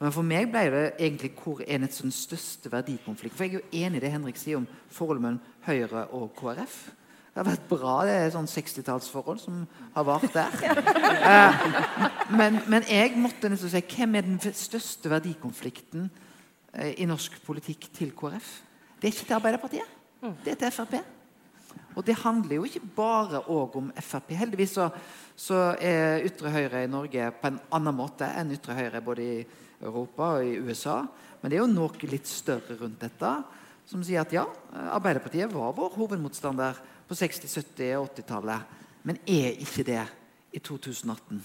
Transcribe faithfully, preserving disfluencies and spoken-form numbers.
Men for meg ble det egentlig hvor er den største verdikonflikt. For jeg er jo enig i det Henrik sier om forholdet mellom Høyre og K R F. Det har vært bra, det er sånn seksti-tallsforhold som har vært der. eh, men, men jeg måtte nesten si, hvem er den største verdikonflikten eh, i norsk politikk til K R F? Det er ikke til Arbeiderpartiet, det er til F R P. Og det handler jo ikke bare også om F R P. Heldigvis så, så er ytre høyre i Norge på en annen måte enn ytre høyre både i Europa og i U S A. Men det er jo noe litt større rundt dette, som sier at ja, Arbeiderpartiet var vår hovedmotstander på seksti-, sytti- og åtti-tallet, men er ikke det i to tusen og atten.